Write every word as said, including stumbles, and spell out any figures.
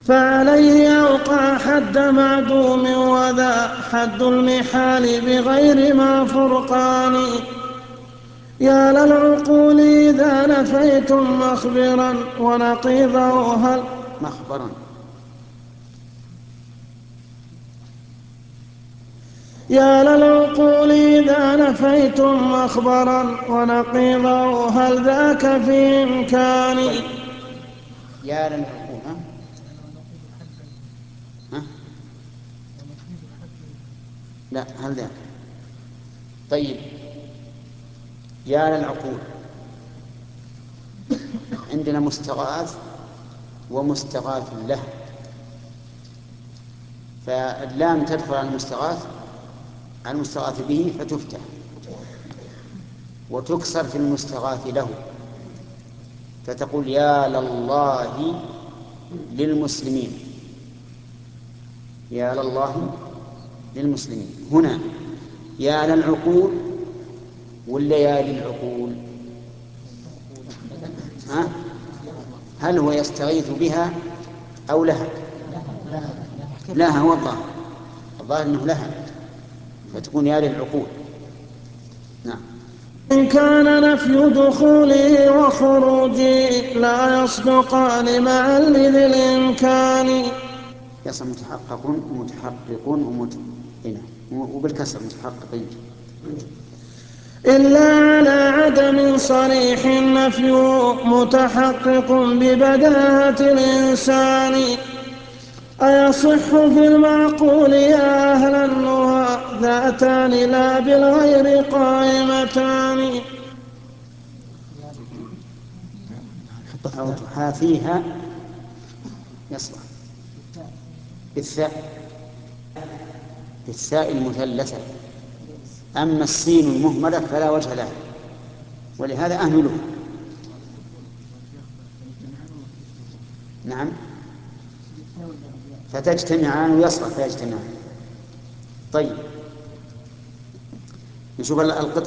فعليه يوقع حد معدوم، وذا حد المحال بغير ما فرقان. يا للعقول إذا نفيتم مخبرا ونقيضه هل مخبرا يا للعقول إذا نفيتم مخبرا ونقيضه هل ذاك في إمكاني. طيب. يا للعقول ها؟ ها؟ لا، هل ذاك؟ طيب. يا للعقول عندنا مستغاث ومستغاث له، فاللام تدخل على المستغاث على المستغاث به فتفتح، وتكسر في المستغاث له، فتقول يا لله للمسلمين. يا لله للمسلمين. هنا يا للعقول ولا يا للعقول؟ ها؟ هل هو يستغيث بها أو لها؟ لها والله، الظاهر أنه لها، فتكون يا للعقول. نعم. إن كان نفي دخولي وخروجي لا يصدقان معا لذي الإمكان. يصل متحقق ومتحقق ومت... هنا وبالكسر متحققين. إلا على عدم صريح النفي متحقق ببداهة الإنسان. أيصح في المعقول يا أهل النهى ذاتان لا بالغير قائمتان. أو تحاثيها يصلح بالثاء، بالثاء المثلثة. أما السين المهملة فلا وجه لها، ولهذا أهمله. نعم، فتجتمعان ويصلح فيجتمعان. طيب، نشوف القطع.